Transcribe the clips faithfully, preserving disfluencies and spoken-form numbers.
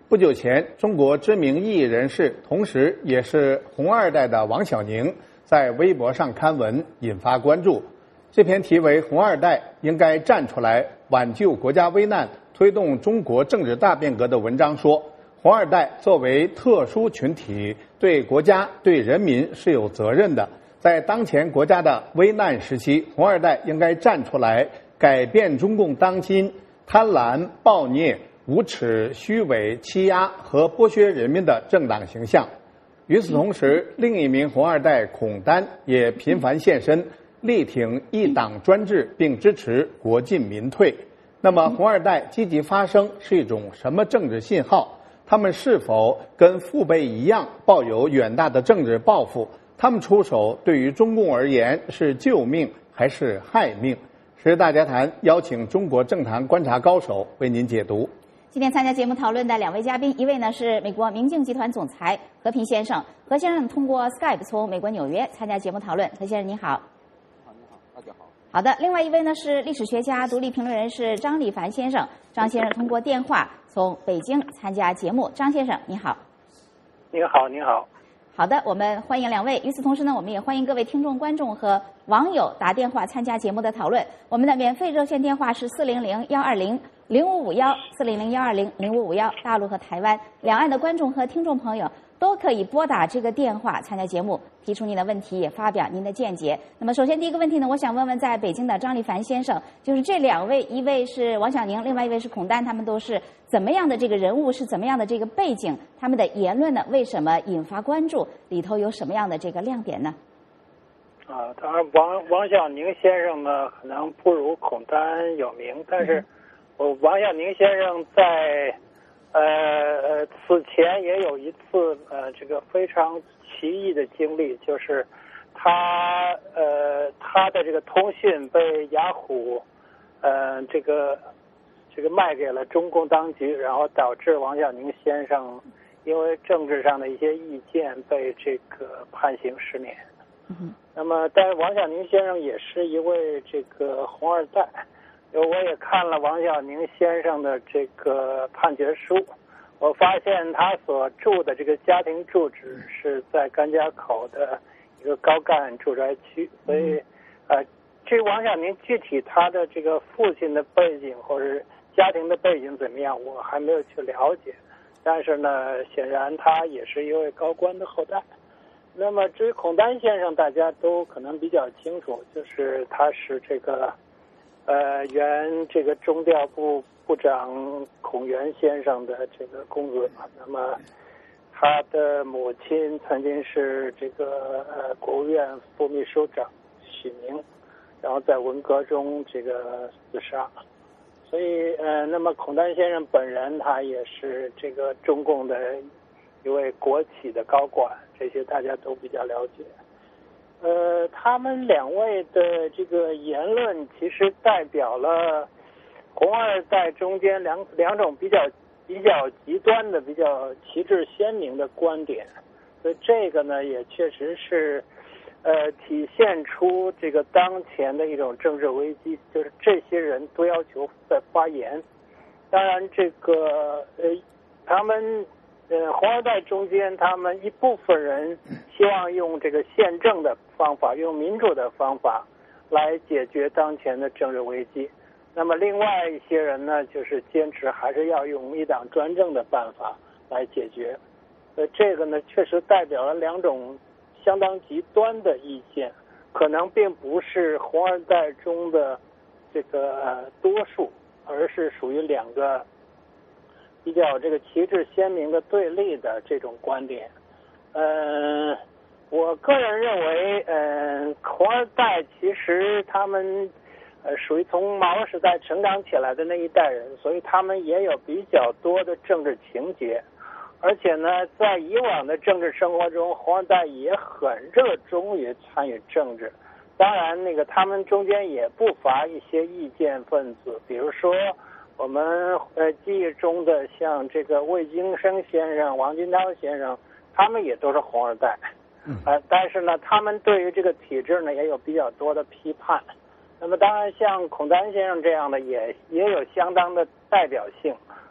不久前，中国知名异议人士，同时也是红二代的王小宁，在微博上刊文，引发关注。这篇题为《红二代应该站出来挽救国家危难，推动中国政治大变革》的文章说，红二代作为特殊群体，对国家、对人民是有责任的。在当前国家的危难时期，红二代应该站出来，改变中共当今贪婪、暴虐、无耻、虚伪、欺压和剥削人民的政党形象。与此同时，另一名红二代孔丹也频繁现身，力挺一党专制，并支持国进民退。那么，红二代积极发声是一种什么政治信号？他们是否跟父辈一样抱有远大的政治抱负？他们出手对于中共而言是救命还是害命？时事大家谈邀请中国政坛观察高手为您解读。 今天参加节目讨论的两位嘉宾，一位呢是美国明镜集团总裁何平先生，何先生通过 Skype 从美国纽约参加节目讨论。何先生您好。 好，你好，大家好。 好的，另外一位呢是历史学家、独立评论人士张立凡先生，张先生通过电话从北京参加节目。张先生你好。 您好，您好。 好的，我们欢迎两位。与此同时呢，我们也欢迎各位听众、观众和网友打电话参加节目的讨论。我们的免费热线电话是四零零幺二零零五五幺四零零幺二零零五五幺。大陆和台湾两岸的观众和听众朋友都可以拨打这个电话参加节目，提出您的问题，也发表您的见解。那么，首先第一个问题呢，我想问问在北京的张立凡先生，就是这两位，一位是王小宁，另外一位是孔丹，他们都是怎么样的这个人物，是怎么样的这个背景？他们的言论呢，为什么引发关注？里头有什么样的这个亮点呢？ 啊，当然，王王小宁先生呢，可能不如孔丹有名，但是，我王小宁先生在。呃，此前也有一次呃，这个非常奇异的经历，就是他呃他的这个通讯被雅虎呃这个这个卖给了中共当局，然后导致王小宁先生因为政治上的一些意见被这个判刑十年。 嗯， 那么，但是王小宁先生也是一位这个红二代。我也看了王小宁先生的这个判决书，我发现他所住的这个家庭住址是在甘家口的一个高干住宅区，所以，呃，至于王小宁具体他的这个父亲的背景或者家庭的背景怎么样，我还没有去了解。但是呢，显然他也是一位高官的后代。那么至于孔丹先生，大家都可能比较清楚，就是他是这个。呃，原这个中调部部长孔元先生的这个公子，那么他的母亲曾经是这个呃国务院副秘书长许明，然后在文革中这个自杀，所以呃，那么孔丹先生本人他也是这个中共的一位国企的高管，这些大家都比较了解。呃，他们两位的这个言论其实代表了红二代中间两两种比较比较极端的、比较旗帜鲜明的观点，所以这个呢也确实是呃体现出这个当前的一种政治危机，就是这些人都要求在发言。当然，这个呃他们。呃，红二代中间，他们一部分人希望用这个宪政的方法，用民主的方法来解决当前的政治危机。那么，另外一些人呢，就是坚持还是要用一党专政的办法来解决。呃，这个呢，确实代表了两种相当极端的意见，可能并不是红二代中的这个、呃、多数，而是属于两个。比较这个旗帜鲜明的对立的这种观点，呃，我个人认为，呃，红二代其实他们呃属于从毛时代成长起来的那一代人，所以他们也有比较多的政治情节，而且呢，在以往的政治生活中，红二代也很热衷于参与政治。当然，那个他们中间也不乏一些意见分子，比如说。我们呃记忆中的像这个魏京生先生、王金涛先生，他们也都是红二代，呃，但是呢，他们对于这个体制呢也有比较多的批判。那么当然，像孔丹先生这样的也也有相当的代表性。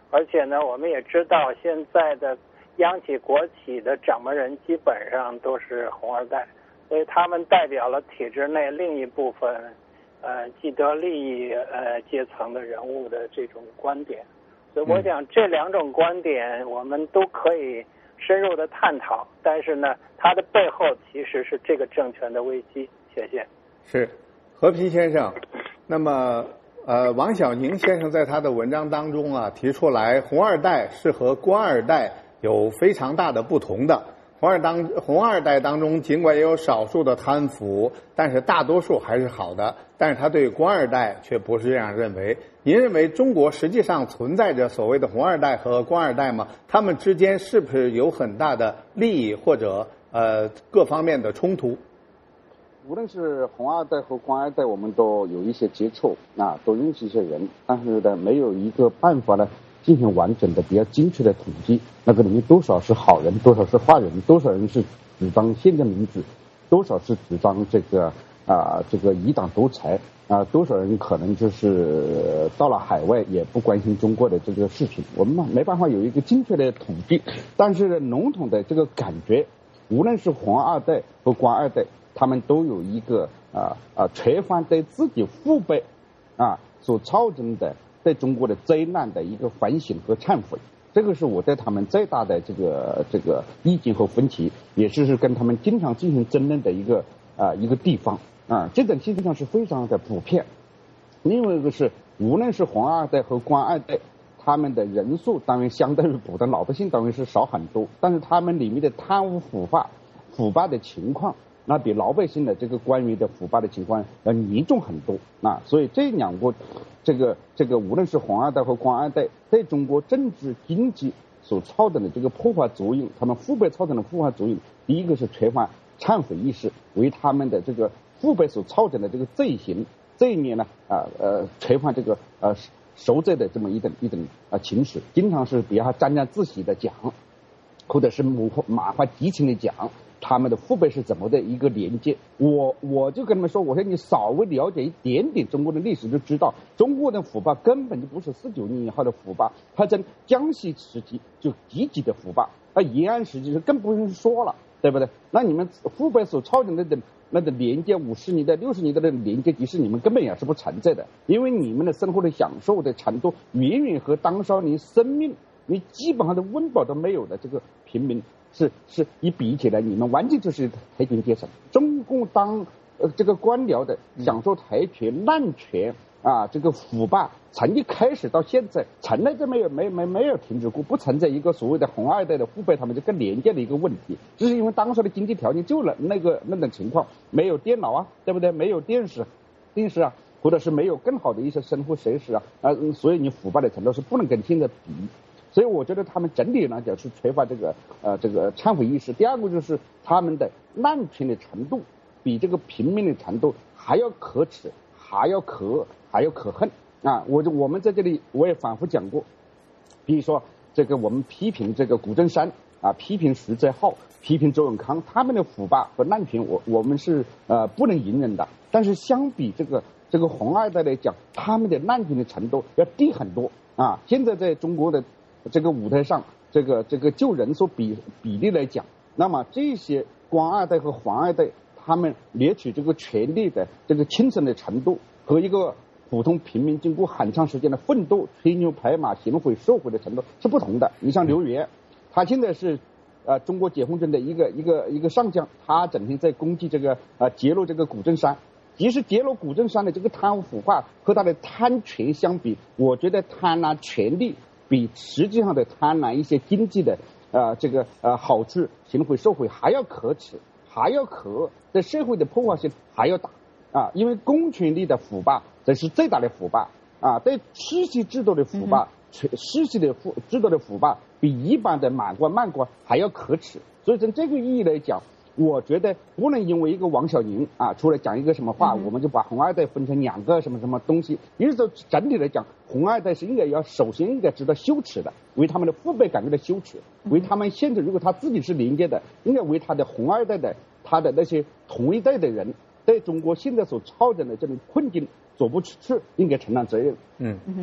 而且呢，我们也知道现在的央企国企的掌门人基本上都是红二代，所以他们代表了体制内另一部分呃既得利益呃阶层的人物的这种观点。所以我想这两种观点我们都可以深入的探讨，但是呢，它的背后其实是这个政权的危机。谢谢。 是，和平先生。那么，呃，王小宁先生在他的文章当中啊，提出来红二代是和官二代有非常大的不同的。红二当红二代当中，尽管也有少数的贪腐，但是大多数还是好的。但是他对官二代却不是这样认为。您认为中国实际上存在着所谓的红二代和官二代吗？他们之间是不是有很大的利益或者呃各方面的冲突？ 无论是红二代和官二代，我们都有一些接触啊，都认识一些人，但是呢，没有一个办法呢进行完整的、比较精确的统计。那个里面多少是好人，多少是坏人，多少人是主张宪政民主，多少是主张这个啊这个一党独裁啊，多少人可能就是到了海外也不关心中国的这个事情，我们没办法有一个精确的统计。但是笼统的这个感觉，无论是红二代和官二代，他们都有一个啊啊全方对自己父辈啊所造成的对中国的灾难的一个反省和忏悔。这个是我对他们最大的这个这个意见和分歧，也是是跟他们经常进行争论的一个啊一个地方啊，这种基本上是非常的普遍。另外一个是，无论是红二代和官二代，他们的人数当然相对于普通老百姓当然是少很多，但是他们里面的贪污腐败腐败的情况，那比老百姓的这个官员的腐败的情况要严重很多啊，所以这两个这个这个无论是红二代和官二代，对中国政治经济所造成的这个破坏作用，他们父辈造成的破坏作用，第一个是缺乏忏悔意识，为他们的这个父辈所造成的这个罪行这一面呢啊呃缺乏这个呃赎罪的这么一种一种啊情绪，经常是比较沾沾自喜的讲，或者是满怀激情的讲他们的父辈是怎么的一个连接。我我就跟他们说，我说你稍微了解一点点中国的历史，就知道中国的腐败根本就不是四九年以后的腐败，它在江西时期就积极的腐败，而延安时期就更不用说了，对不对？那你们父辈所造成的那种那个连接，五十年代六十年代的连接，其实你们根本也是不存在的，因为你们的生活的享受的程度远远和当时你生命你基本上的温饱都没有的这个平民是是一比起来，你们完全就是太平阶层。中共当呃这个官僚的享受财权滥权啊，这个腐败从一开始到现在，从来就没有没没没有停止过，不存在一个所谓的红二代的父辈他们就更廉价的一个问题，只是因为当时的经济条件就了那个那种情况，没有电脑啊，对不对？没有电视，电视啊，或者是没有更好的一些生活设施啊，啊，所以你腐败的程度是不能跟现在比。所以我觉得他们整体来讲是缺乏这个呃这个忏悔意识。第二个就是他们的滥权的程度比这个平民的程度还要可耻，还要可还要可恨啊！我就我们在这里我也反复讲过，比如说这个我们批评这个谷正山啊，批评徐泽浩，批评周永康，他们的腐败和滥权，我我们是呃不能隐忍的。但是相比这个这个红二代来讲，他们的滥权的程度要低很多啊！现在在中国的这个舞台上，这个这个就人数比比例来讲，那么这些官二代和黄二代，他们掠取这个权力的这个轻松的程度，和一个普通平民经过很长时间的奋斗、吹牛拍马、行贿受贿的程度是不同的。你像刘源，他现在是呃中国解放军的一个一个一个上将，他整天在攻击这个呃揭露这个谷正山。即使揭露谷正山的这个贪污腐败和他的贪权相比，我觉得贪婪权力比实际上的贪婪一些经济的呃这个呃好处、行贿受贿还要可耻，还要可对社会的破坏性还要大啊！因为公权力的腐败这是最大的腐败啊，对世袭制度的腐败、世袭的腐制度的腐败比一般的满官慢官还要可耻。所以从这个意义来讲，我觉得不能因为一个王小宁啊出来讲一个什么话，嗯、我们就把红二代分成两个什么什么东西。也就是说，整体来讲，红二代是应该要首先应该知道羞耻的，为他们的父辈感觉到羞耻，为他们现在如果他自己是连接的，应该为他的红二代的他的那些同一代的人对中国现在所造成的这种困境走不出去，应该承担责任。 嗯嗯，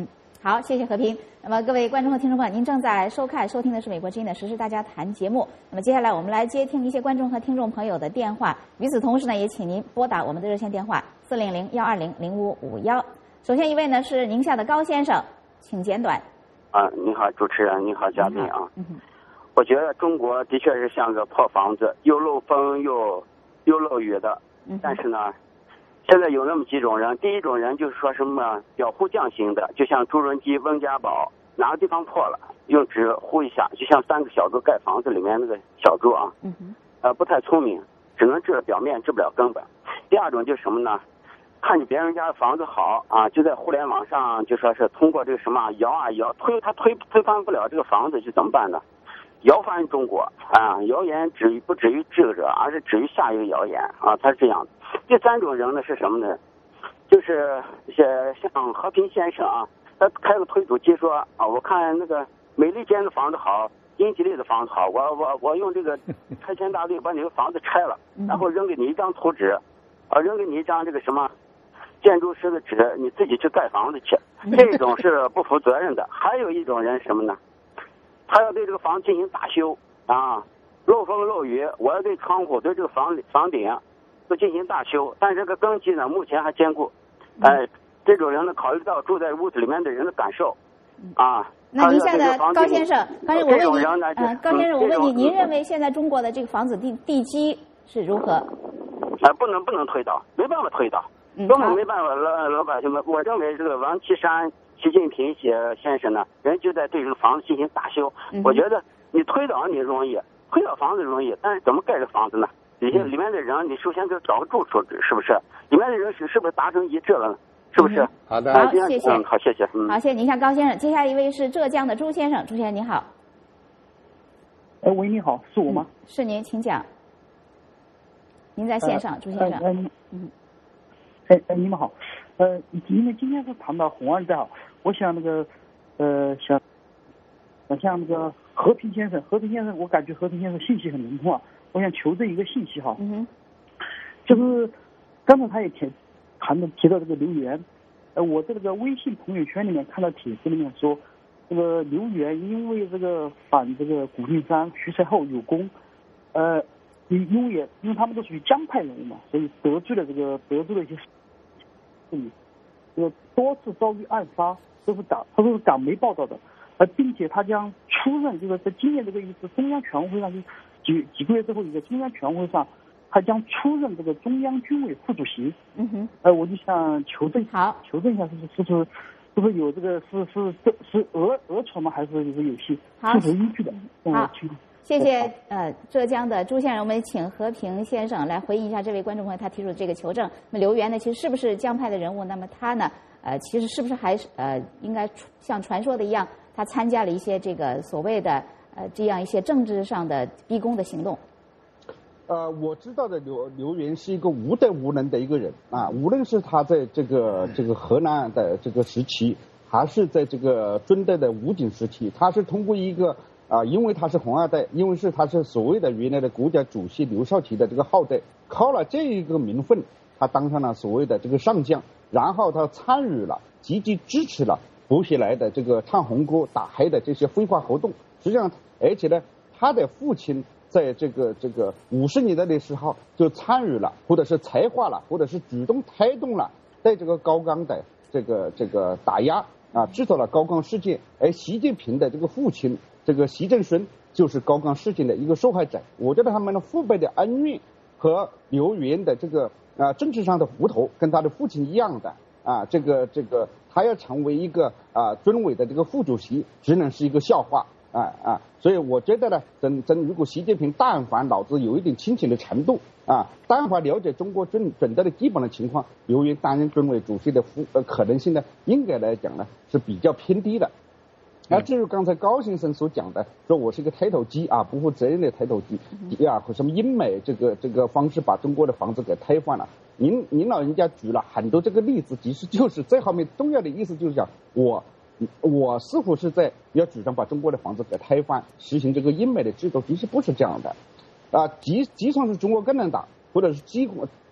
好，谢谢和平。那么各位观众和听众朋友，您正在收看、收听的是美国之音的《时事大家谈》节目。那么接下来我们来接听一些观众和听众朋友的电话。与此同时呢，也请您拨打我们的热线电话四零零幺二零零五五幺。首先一位呢是宁夏的高先生，请简短。 啊，你好，主持人，你好，嘉宾啊。嗯哼。我觉得中国的确是像个破房子，又漏风又又漏雨的。嗯。但是呢，现在有那么几种人，第一种人就是说什么裱糊匠型的，就像朱镕基、温家宝，哪个地方破了，用纸糊一下，就像三个小猪盖房子里面那个小猪啊。嗯哼。呃，不太聪明，只能治表面，治不了根本。第二种就是什么呢？看见别人家的房子好啊，就在互联网上就说是通过这个什么摇啊摇，推他推推翻不了这个房子，就怎么办呢？摇翻中国啊！谣言止于不止于智者，而是止于下一个谣言啊，他是这样的。第三种人呢是什么呢？就是一些像和平先生啊，他开个推土机说啊，我看那个美利坚的房子好，英吉利的房子好，我我我用这个拆迁大队把你的房子拆了，然后扔给你一张图纸，啊，扔给你一张这个什么建筑师的纸，你自己去盖房子去。这种是不负责任的。还有一种人什么呢？他要对这个房子进行大修啊，漏风漏雨，我要对窗户、对这个房房顶都进行大修，但是这个根基呢，目前还坚固。哎，这种人呢，考虑到住在屋子里面的人的感受啊。 那您现在高先生，刚才我问您， 呃， 高先生，我问你，您认为现在中国的这个房子地地基是如何？ 啊，不能不能推倒，没办法推倒，根本没办法，老老百姓们，我认为这个王岐山、习近平先生呢，人就在对这个房子进行大修。嗯、我觉得你推倒你容易，推倒房子容易，但是怎么盖这房子呢？里面里面的人，你首先就找个住处，是不是？里面的人是是不是达成一致了呢？是不是？ 嗯、 好的， 好，谢谢， 嗯、好，谢谢， 嗯，好，谢谢您，像高先生。接下来一位是浙江的朱先生，朱先生你好。 哎，喂，你好，是我吗？ 嗯、是您，请讲。您在线上，呃、朱先生。 嗯、呃，嗯。哎哎，你们好，呃，因为今天是谈到红二代哈，我想那个，呃，想，想像那个和平先生，和平先生，我感觉和平先生信息很灵通啊，我想求证一个信息哈，嗯哼，就是刚才他也提谈的提到这个刘源，呃，我在这个微信朋友圈里面看到帖子里面说，这个刘源因为这个反这个古定山、徐才厚有功，呃。因因为因为他们都属于江派人物嘛，所以得罪了这个得罪了一些，嗯，这个多次遭遇暗杀，都是港他都是港媒报道的，呃，并且他将出任这个在今年这个一次中央全会上，就几几个月之后一个中央全会上，他将出任这个中央军委副主席。嗯哼，呃，我就想求证， 好， 求证一下是不是是不是是不是有这个是是是是讹讹传吗？还是是有些事实依据的？ 好。谢谢呃浙江的朱先生，我们请和平先生来回应一下这位观众朋友他提出的这个求证。那么刘源呢，其实是不是江派的人物？那么他呢，呃，其实是不是还是呃应该像传说的一样，他参加了一些这个所谓的呃这样一些政治上的逼宫的行动？ 呃，我知道的刘刘源是一个无德无能的一个人啊，无论是他在这个这个河南的这个时期，还是在这个尊德的武警时期，他是通过一个。啊，因为他是红二代，因为是他是所谓的原来的国家主席刘少奇的这个后代，靠了这一个名分，他当上了所谓的这个上将，然后他参与了，积极支持了薄熙来的这个唱红歌、打黑的这些非法活动。实际上，而且呢，他的父亲在这个这个五十年代的时候就参与了，或者是策划了，或者是主动推动了对这个高岗的这个这个打压啊，制造了高岗事件。而习近平的这个父亲。这个习正孙就是高岗事件的一个受害者，我觉得他们的父辈的恩怨和刘源的这个啊、呃、政治上的糊涂，跟他的父亲一样的啊，这个这个他要成为一个啊军委的这个副主席，只能是一个笑话啊啊，所以我觉得呢，真真如果习近平但凡脑子有一点清醒的程度啊，但凡了解中国军整个的基本的情况，刘源担任军委主席的副呃可能性呢，应该来讲呢是比较偏低的。而至于刚才高先生所讲的，说我是一个抬头机啊，不负责任的抬头机啊，和什么英美这个这个方式把中国的房子给推翻了。您您老人家举了很多这个例子，其实就是这后面重要的意思就是讲，我我似乎是在要主张把中国的房子给推翻，实行这个英美的制度，其实不是这样的啊。即即算是中国共产党或者是机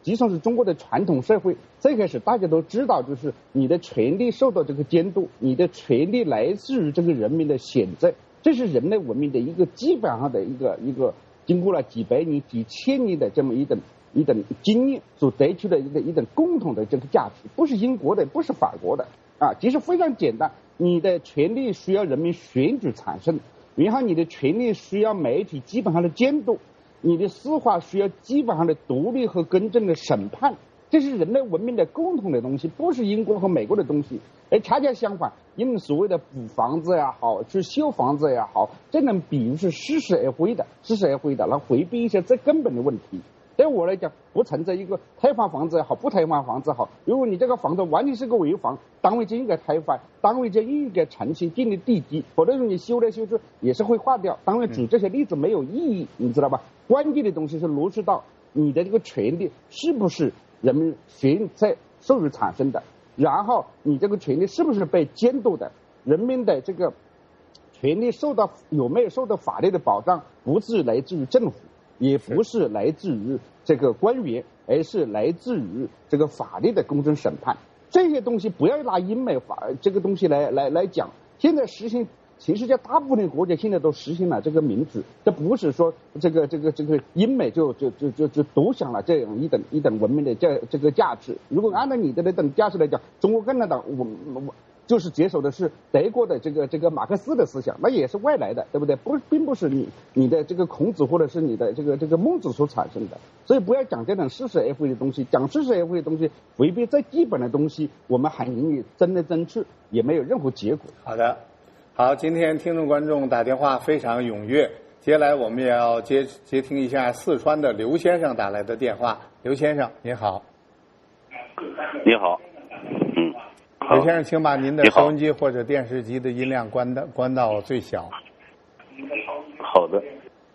就算是中国的传统社会，最开始大家都知道，就是你的权利受到这个监督，你的权利来自于这个人民的选择，这是人类文明的一个基本上的一个一个经过了几百年、几千年的这么一等一等经验所得出的一个一等共同的这个价值，不是英国的，不是法国的啊，其实非常简单，你的权利需要人民选举产生，然后你的权利需要媒体基本上的监督。你的司法需要基本上的独立和公正的审判，这是人类文明的共同的东西，不是英国和美国的东西。而恰恰相反，因为所谓的补房子也好，去修房子也好，这种比喻是似是而非的，似是而非的，来回避一些最根本的问题。对我来讲，不存在一个退还房子也好，不退还房子也好。如果你这个房子完全是个违房，单位就应该退还，单位就应该重新建立地基，否则说你修来修去也是会化掉。当然，举这些例子没有意义，你知道吧？关键的东西是落实到你的这个权利是不是人们选择授予产生的，然后你这个权利是不是被监督的，人民的这个权利受到有没有受到法律的保障，不是来自于政府。也不是来自于这个官员，而是来自于这个法律的公正审判。这些东西不要拿英美法这个东西来来来讲。现在实行，全世界大部分国家现在都实行了这个民主，这不是说这个这个这个英美就就就就就独享了这样一等一等文明的这这个价值。如果按照你的那等价值来讲，中国共产党我我。就是接受的是德国的这个这个马克思的思想，那也是外来的，对不对？不，并不是你你的这个孔子或者是你的这个这个孟子所产生的。所以不要讲这种似是而非的东西，讲似是而非的东西，违背最基本的东西，我们很容易争来争去，也没有任何结果。 好的，好，今天听众观众打电话非常踊跃，接下来我们也要接接听一下四川的刘先生打来的电话。刘先生，您好。 你好。 刘先生，请把您的收音机或者电视机的音量关到关到最小。 好的。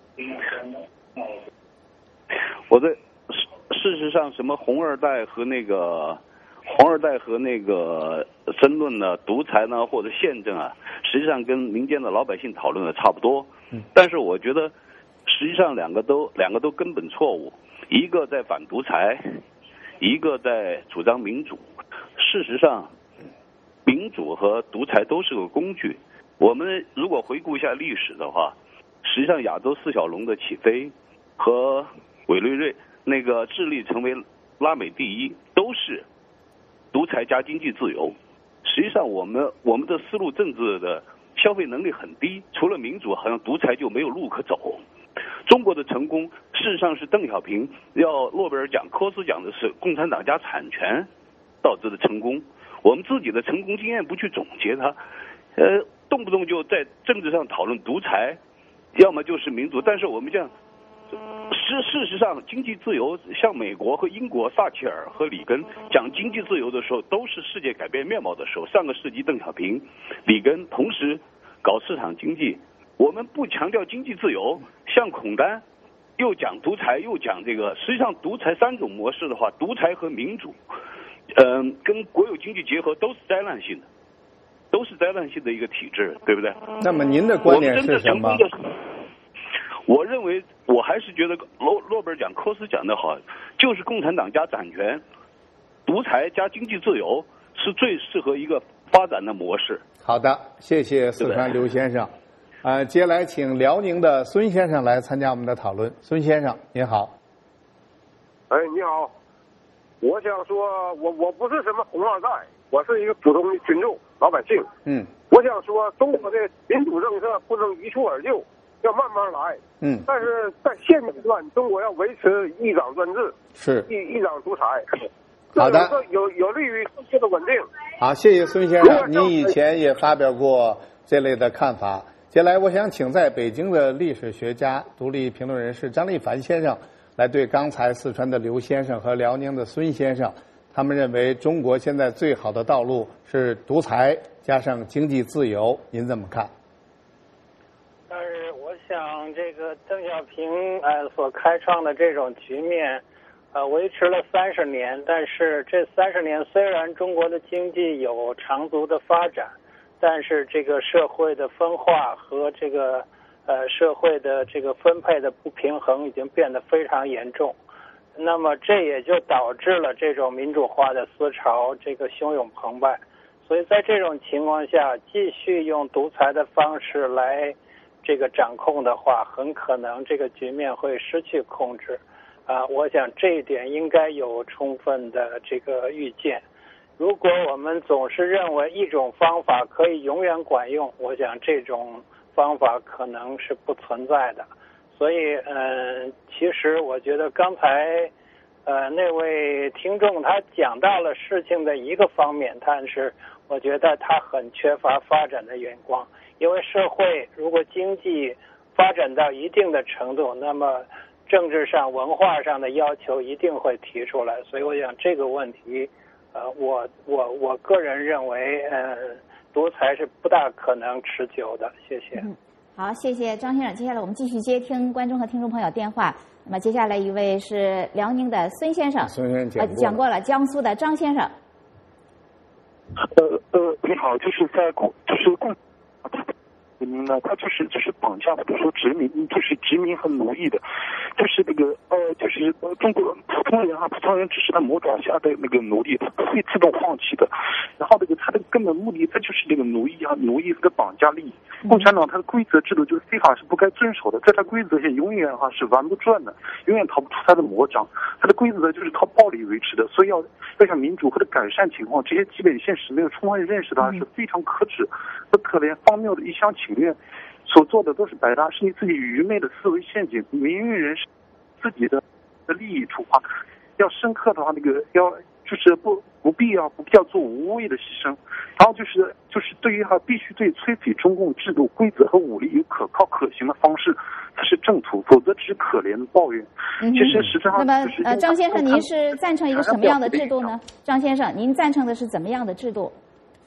我在事实上，什么红二代和那个红二代和那个争论呢，独裁呢或者宪政啊，实际上跟民间的老百姓讨论的差不多。嗯。但是我觉得，实际上两个都两个都根本错误，一个在反独裁，一个在主张民主。事实上。民主和独裁都是个工具。我们如果回顾一下历史的话，实际上亚洲四小龙的起飞和委内瑞那个智利成为拉美第一，都是独裁加经济自由。实际上，我们我们的思路政治的消费能力很低，除了民主，好像独裁就没有路可走。中国的成功，事实上是邓小平要诺贝尔奖、科斯奖的是共产党加产权导致的成功。我们自己的成功经验不去总结它，呃，动不动就在政治上讨论独裁，要么就是民主。但是我们这样，事事实上，经济自由，像美国和英国撒切尔和里根讲经济自由的时候，都是世界改变面貌的时候。上个世纪邓小平、里根同时搞市场经济，我们不强调经济自由，像孔丹又讲独裁又讲这个。实际上，独裁三种模式的话，独裁和民主。嗯、呃，跟国有经济结合都是灾难性的，都是灾难性的一个体制，对不对？ 那么您的观点是什么？ 我认为，我还是觉得诺诺贝尔奖、科斯讲的好，就是共产党加掌权，独裁加经济自由是最适合一个发展的模式。 好的，谢谢四川刘先生。呃，接下来请辽宁的孙先生来参加我们的讨论。孙先生，您好。 哎，你好。我想说，我我不是什么红二代，我是一个普通的群众老百姓。 嗯。 我想说，中国的民主政策不能一蹴而就，要慢慢来。 嗯。 但是在现阶段，中国要维持一党专制， 是一一党独裁。 好的。 有有利于政治的稳定。 好，谢谢孙先生，您以前也发表过这类的看法。接下来，我想请在北京的历史学家、独立评论人士张立凡先生。来对刚才四川的刘先生和辽宁的孙先生，他们认为中国现在最好的道路是独裁加上经济自由，您怎么看？ 但是我想，这个邓小平呃所开创的这种局面，呃维持了三十年，但是这三十年虽然中国的经济有长足的发展，但是这个社会的分化和这个。呃，社会的这个分配的不平衡已经变得非常严重， 那么这也就导致了这种民主化的思潮这个汹涌澎湃。所以在这种情况下，继续用独裁的方式来这个掌控的话，很可能这个局面会失去控制。啊，我想这一点应该有充分的这个预见。如果我们总是认为一种方法可以永远管用，我想这种方法可能是不存在的。所以，嗯、呃，其实我觉得刚才，呃，那位听众他讲到了事情的一个方面，但是我觉得他很缺乏发展的眼光。因为社会如果经济发展到一定的程度，那么政治上、文化上的要求一定会提出来。所以我想这个问题，呃，我我我个人认为，呃，独裁是不大可能持久的。谢谢。 嗯，好，谢谢张先生。接下来我们继续接听观众和听众朋友电话。那么接下来一位是辽宁的孙先生， 孙先生讲过了， 呃、讲过了。江苏的张先生。 呃呃，你好，就是在共就是共。您呢？他就是就是绑架或者说殖民，就是殖民和奴役的，就是那个呃，就是呃，中国普通人啊，普通人只是在魔爪下的那个奴隶，他不会自动放弃的。然后那个他的根本目的，他就是这个奴役啊，奴役这个绑架利益。共产党它的规则制度就是非法是不该遵守的，在它规则下永远哈、啊、是玩不转的，永远逃不出它的魔掌。它的规则就是靠暴力维持的，所以要要想民主或者改善情况，这些基本现实没有充分认识的话，是非常可耻和可怜荒谬的一厢情愿。所做的都是白搭，是你自己愚昧的思维陷阱。民运人是自己的的利益出发，要深刻的话，那个要就是不不必要不必要做无谓的牺牲。然后就是就是对于哈，必须对摧毁中共制度规则和武力有可靠可行的方式，才是正途，否则只是可怜的抱怨。 嗯、 其实实质上、 那么就是， 呃，张先生，您是赞成一个什么样的制度呢？张先生，您赞成的是怎么样的制度？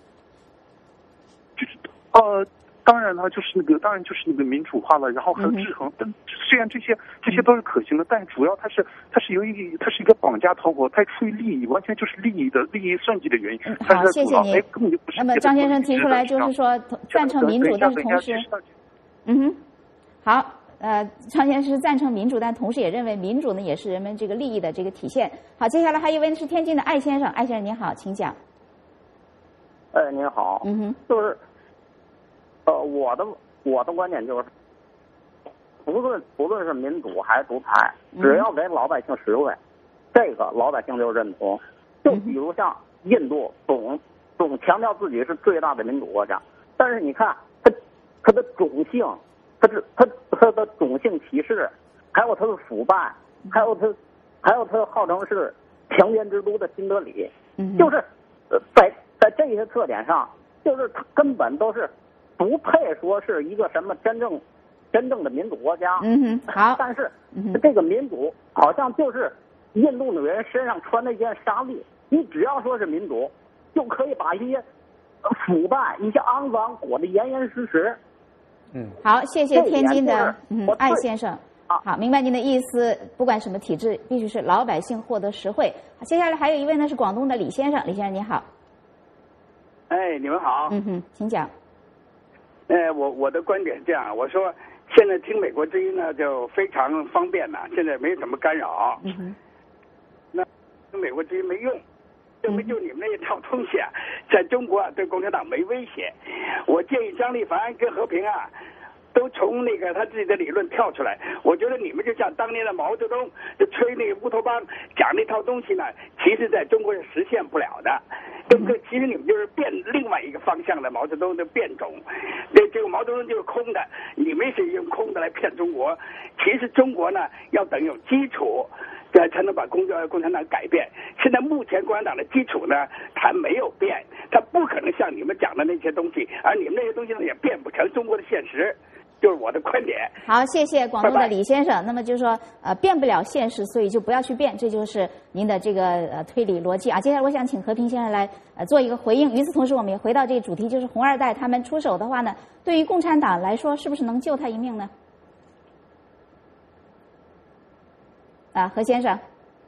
就是呃。当然呢，就是那个，当然就是那个民主化了，然后还有制衡。但、嗯、虽然这些这些都是可行的，但主要它是它是由于它是一个绑架团伙，它出于利益，完全就是利益的利益算计的原因。 嗯、好，谢谢您。那么张先生提出来就是说赞成民主，但是同时，嗯哼，好，呃，张先生是赞成民主，但同时也认为民主呢也是人们这个利益的这个体现。好，接下来还有一位是天津的艾先生，艾先生您好，请讲。 哎，您好， 嗯哼， 就是。呃，我的我的观点就是，不论不论是民主还是独裁，只要给老百姓实惠，这个老百姓就认同。就比如像印度，总总强调自己是最大的民主国家，但是你看它它的种姓，它是它它的种姓歧视，还有它的腐败，还有它还有它号称是强奸之都的新德里，就是呃在在这些特点上，就是它根本都是。不配说是一个什么真正、真正的民主国家。 嗯哼，好。 但是、嗯、这个民主好像就是印度女人身上穿那件纱丽，你只要说是民主，就可以把一些腐败、一些肮脏裹得严严实实。 嗯，好，谢谢天津的嗯艾先生。好，明白您的意思。不管什么体制，必须是老百姓获得实惠。接下来还有一位呢是广东的李先生，李先生您好。 哎，你们好。 嗯哼，请讲。 呃，我我的观点是这样，我说现在听美国之音呢就非常方便了，现在没什么干扰。 嗯哼。 那听美国之音没用，证明就你们那一套东西啊，在中国啊对共产党没威胁。我建议张立凡跟和平啊，都从那个他自己的理论跳出来。我觉得你们就像当年的毛泽东，就吹那个乌托邦讲那套东西呢，其实在中国是实现不了的。这个其实你们就是变另外一个方向的毛泽东的变种，这这个毛泽东就是空的，你们是用空的来骗中国。其实中国呢要等有基础，这才能把共共产党改变。现在目前共产党的基础呢，它没有变，它不可能像你们讲的那些东西，而你们那些东西呢也变不成中国的现实。就是我的观点。 好，谢谢广东的李先生。拜拜。那么就是说，呃，变不了现实，所以就不要去变，这就是您的这个呃推理逻辑啊。接下来我想请和平先生来呃做一个回应。与此同时，我们也回到这个主题，就是红二代他们出手的话呢，对于共产党来说，是不是能救他一命呢？啊，何先生。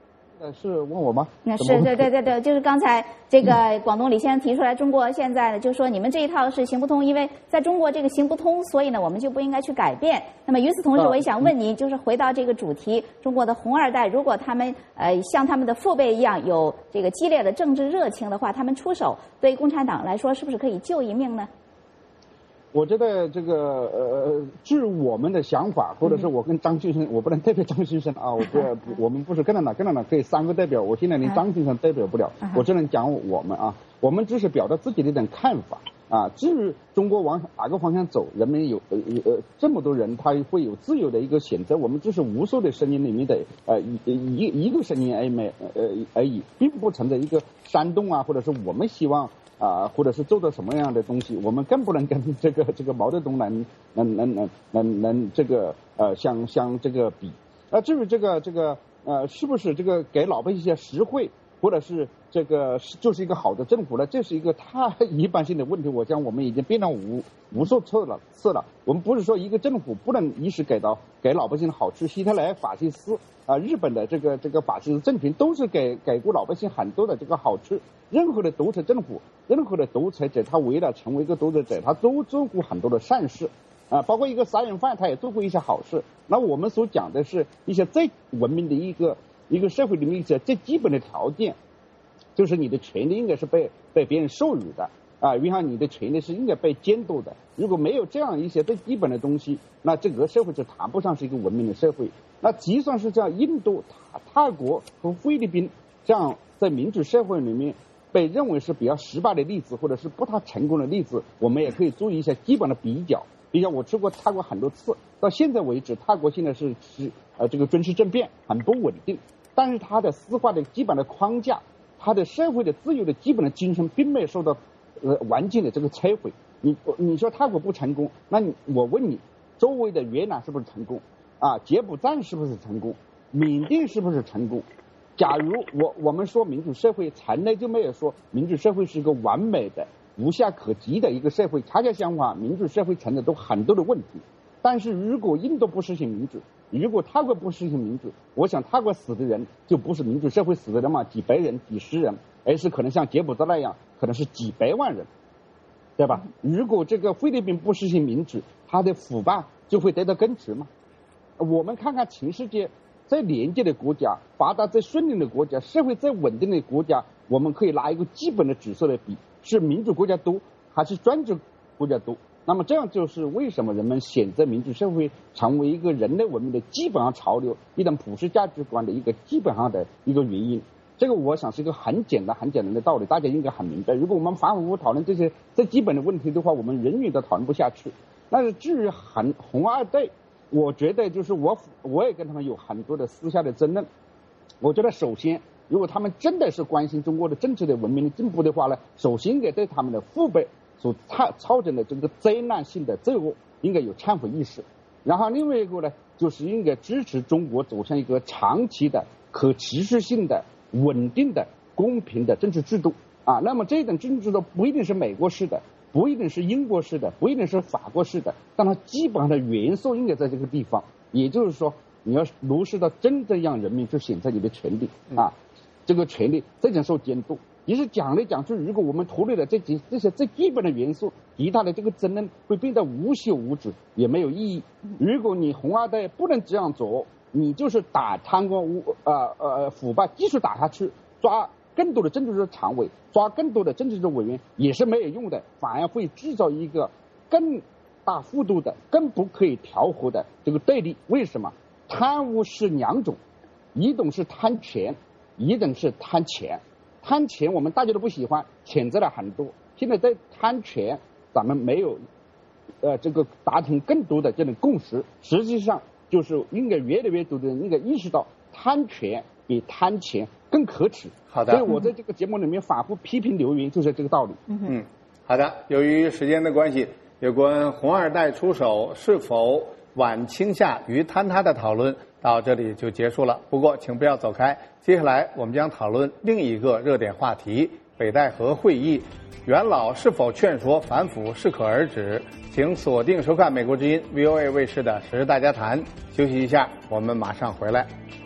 呃，是问我吗？ 那是对对对对，就是刚才这个广东李先生提出来，中国现在呢就说你们这一套是行不通，因为在中国这个行不通，所以呢我们就不应该去改变。那么与此同时，我也想问您，就是回到这个主题，中国的红二代，如果他们呃像他们的父辈一样有这个激烈的政治热情的话，他们出手对共产党来说是不是可以救一命呢？ 我觉得这个呃，据我们的想法，或者是我跟张先生，我不能代表张先生啊，我不，我们不是共产党，共产党可以三个代表，我现在连张先生代表不了，我只能讲我们啊，我们只是表达自己的一点看法啊。至于中国往哪个方向走，人们有呃呃这么多人，他会有自由的一个选择，我们只是无数的声音里面的呃一一一个声音而已，呃而已，并不存在一个煽动啊，或者是我们希望。啊，或者是做到什么样的东西，我们更不能跟这个这个毛泽东能能能能能能这个呃相相这个比。那至于这个这个呃是不是这个给老百姓一些实惠，或者是这个就是一个好的政府呢？这是一个太一般性的问题。我想我们已经辩论无无数次了次了。我们不是说一个政府不能一时给到给老百姓的好处。希特勒、法西斯啊、呃，日本的这个这个法西斯政权都是给给过老百姓很多的这个好处。任何的独裁政府，任何的独裁者，他为了成为一个独裁者，他都做过很多的善事啊，包括一个杀人犯，他也做过一些好事。那我们所讲的是一些最文明的一个一个社会里面一些最基本的条件，就是你的权利应该是被被别人授予的啊，因为你的权利是应该被监督的。如果没有这样一些最基本的东西，那这个社会就谈不上是一个文明的社会。那就算是像印度、泰泰国和菲律宾这样在民主社会里面被认为是比较失败的例子，或者是不太成功的例子，我们也可以做一些基本的比较。比较我去过泰国很多次，到现在为止，泰国现在是是呃这个军事政变很不稳定，但是它的司法的基本的框架，它的社会的自由的基本的精神，并没有受到呃完全的这个摧毁。你你说泰国不成功，那你我问你，周围的越南是不是成功？啊，柬埔寨是不是成功？缅甸是不是成功？假如我我们说民主社会，从来就没有说民主社会是一个完美的、无懈可击的一个社会。恰恰相反，民主社会存在都很多的问题。但是如果印度不实行民主，如果泰国不实行民主，我想泰国死的人就不是民主社会死的人嘛，几百人、几十人，而是可能像柬埔寨那样，可能是几百万人，对吧？如果这个菲律宾不实行民主，它的腐败就会得到根除嘛。我们看看全世界最廉洁的国家、发达最顺利的国家、社会最稳定的国家，我们可以拿一个基本的指数来比，是民主国家多还是专制国家多？那么这样就是为什么人们选择民主社会成为一个人类文明的基本上潮流、一种普世价值观的一个基本上的一个原因。这个我想是一个很简单、很简单的道理，大家应该很明白。如果我们反反复复讨论这些最基本的问题的话，我们永远都讨论不下去。但是至于红红二代，我觉得就是我我也跟他们有很多的私下的争论。我觉得首先，如果他们真的是关心中国的政治的文明的进步的话呢，首先应该对他们的父辈所造造成的这个灾难性的罪恶应该有忏悔意识。然后另外一个呢，就是应该支持中国走向一个长期的、可持续性的、稳定的、公平的政治制度啊。那么这种政治制度不一定是美国式的，不一定是英国式的，不一定是法国式的，但它基本上的元素应该在这个地方。也就是说，你要落实到真正让人民去选择你的权利啊，这个权利非常受监督。也是讲来讲去，如果我们脱离了这几这些最基本的元素，其他的这个争论会变得无休无止，也没有意义。如果你红二代不能这样做，你就是打贪官污呃呃腐败，继续打下去，抓更多的政治的常委，抓更多的政治的委员也是没有用的，反而会制造一个更大幅度的、更不可以调和的这个对立。为什么？贪污是两种，一种是贪权，一种是贪钱。贪钱我们大家都不喜欢，谴责了很多。现在在贪权，咱们没有呃这个达成更多的这种共识。实际上就是应该越来越多的人应该意识到，贪权比贪钱更可耻。 好的， 所以我在这个节目里面反复批评刘云，就是这个道理。 嗯，好的。由于时间的关系，有关红二代出手是否晚倾下于坍塌的讨论到这里就结束了。不过请不要走开，接下来我们将讨论另一个热点话题——北戴河会议，元老是否劝说反腐适可而止。请锁定收看美国之音 V O A 卫视的《时事大家谈》，休息一下，我们马上回来。